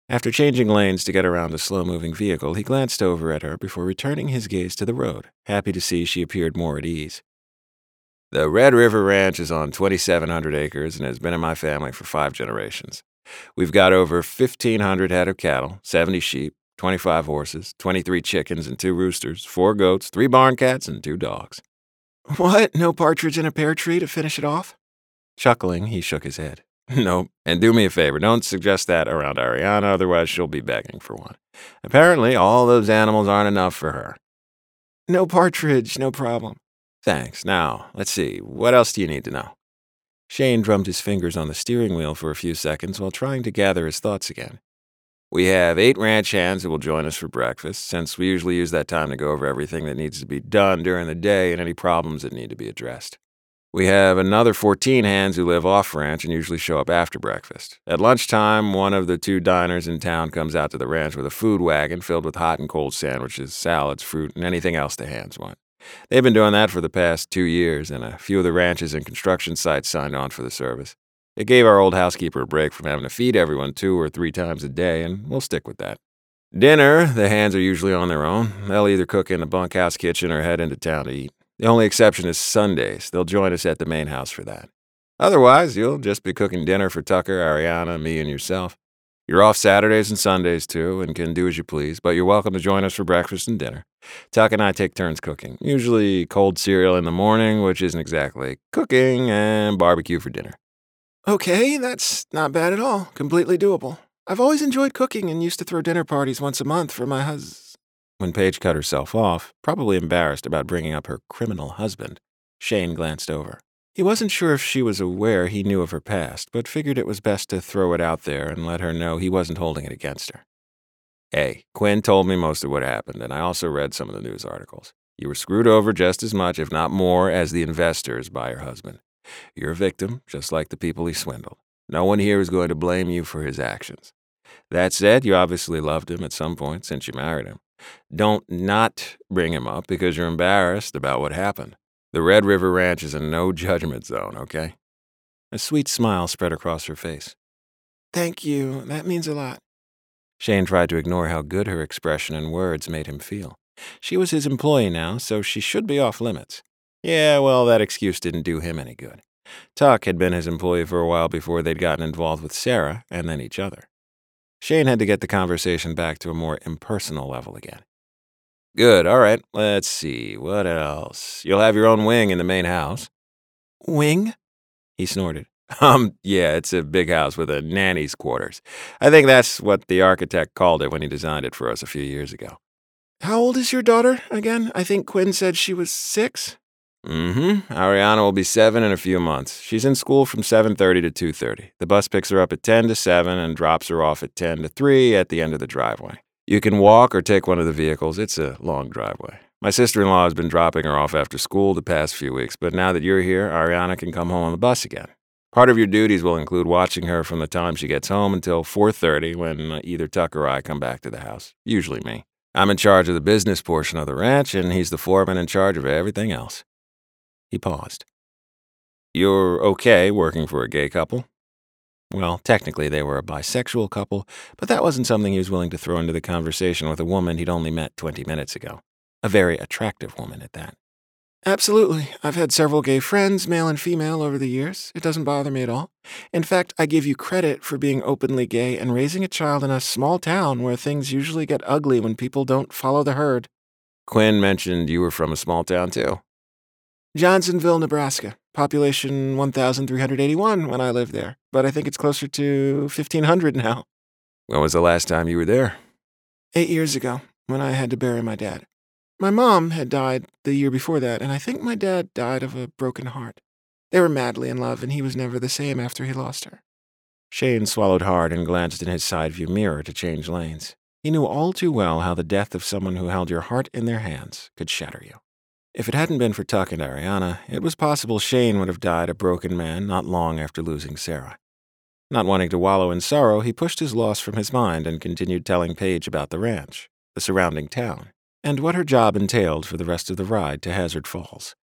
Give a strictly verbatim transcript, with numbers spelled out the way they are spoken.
After changing lanes to get around a slow-moving vehicle, he glanced over at her before returning his gaze to the road, happy to see she appeared more at ease. The Red River Ranch is on twenty-seven hundred acres and has been in my family for five generations. We've got over fifteen hundred head of cattle, seventy sheep, twenty-five horses, twenty-three chickens and two roosters, four goats, three barn cats, and two dogs. What? No partridge in a pear tree to finish it off? Chuckling, he shook his head. Nope. And do me a favor, don't suggest that around Ariana, otherwise she'll be begging for one. Apparently, all those animals aren't enough for her. No partridge, no problem. Thanks. Now, let's see, what else do you need to know? Shane drummed his fingers on the steering wheel for a few seconds while trying to gather his thoughts again. We have eight ranch hands who will join us for breakfast, since we usually use that time to go over everything that needs to be done during the day and any problems that need to be addressed. We have another fourteen hands who live off-ranch and usually show up after breakfast. At lunchtime, one of the two diners in town comes out to the ranch with a food wagon filled with hot and cold sandwiches, salads, fruit, and anything else the hands want. They've been doing that for the past two years, and a few of the ranches and construction sites signed on for the service. It gave our old housekeeper a break from having to feed everyone two or three times a day, and we'll stick with that. Dinner, the hands are usually on their own. They'll either cook in the bunkhouse kitchen or head into town to eat. The only exception is Sundays. They'll join us at the main house for that. Otherwise, you'll just be cooking dinner for Tucker, Ariana, me, and yourself. You're off Saturdays and Sundays, too, and can do as you please, but you're welcome to join us for breakfast and dinner. Tuck and I take turns cooking, usually cold cereal in the morning, which isn't exactly cooking, and barbecue for dinner. Okay, that's not bad at all. Completely doable. I've always enjoyed cooking and used to throw dinner parties once a month for my hus... When Paige cut herself off, probably embarrassed about bringing up her criminal husband, Shane glanced over. He wasn't sure if she was aware he knew of her past, but figured it was best to throw it out there and let her know he wasn't holding it against her. Hey, Quinn told me most of what happened, and I also read some of the news articles. You were screwed over just as much, if not more, as the investors by your husband. You're a victim, just like the people he swindled. No one here is going to blame you for his actions. That said, you obviously loved him at some point since you married him. Don't not bring him up because you're embarrassed about what happened. The Red River Ranch is a no-judgment zone, okay? A sweet smile spread across her face. Thank you. That means a lot. Shane tried to ignore how good her expression and words made him feel. She was his employee now, so she should be off limits. Yeah, well, that excuse didn't do him any good. Tuck had been his employee for a while before they'd gotten involved with Sarah and then each other. Shane had to get the conversation back to a more impersonal level again. Good, all right, let's see, what else? You'll have your own wing in the main house. Wing? He snorted. Um, yeah, it's a big house with a nanny's quarters. I think that's what the architect called it when he designed it for us a few years ago. How old is your daughter again? I think Quinn said she was six. Mm-hmm. Ariana will be seven in a few months. She's in school from seven thirty to two thirty. The bus picks her up at ten to seven and drops her off at ten to three at the end of the driveway. You can walk or take one of the vehicles. It's a long driveway. My sister-in-law has been dropping her off after school the past few weeks, but now that you're here, Ariana can come home on the bus again. Part of your duties will include watching her from the time she gets home until four thirty when either Tuck or I come back to the house, usually me. I'm in charge of the business portion of the ranch, and he's the foreman in charge of everything else. He paused. You're okay working for a gay couple? Well, technically they were a bisexual couple, but that wasn't something he was willing to throw into the conversation with a woman he'd only met twenty minutes ago. A very attractive woman at that. Absolutely. I've had several gay friends, male and female, over the years. It doesn't bother me at all. In fact, I give you credit for being openly gay and raising a child in a small town where things usually get ugly when people don't follow the herd. Quinn mentioned you were from a small town, too. Johnsonville, Nebraska. Population one thousand three hundred eighty-one when I lived there, but I think it's closer to fifteen hundred now. When was the last time you were there? Eight years ago, when I had to bury my dad. My mom had died the year before that, and I think my dad died of a broken heart. They were madly in love, and he was never the same after he lost her. Shane swallowed hard and glanced in his side view mirror to change lanes. He knew all too well how the death of someone who held your heart in their hands could shatter you. If it hadn't been for Tuck and Ariana, it was possible Shane would have died a broken man not long after losing Sarah. Not wanting to wallow in sorrow, he pushed his loss from his mind and continued telling Paige about the ranch, the surrounding town, and what her job entailed for the rest of the ride to Hazard Falls.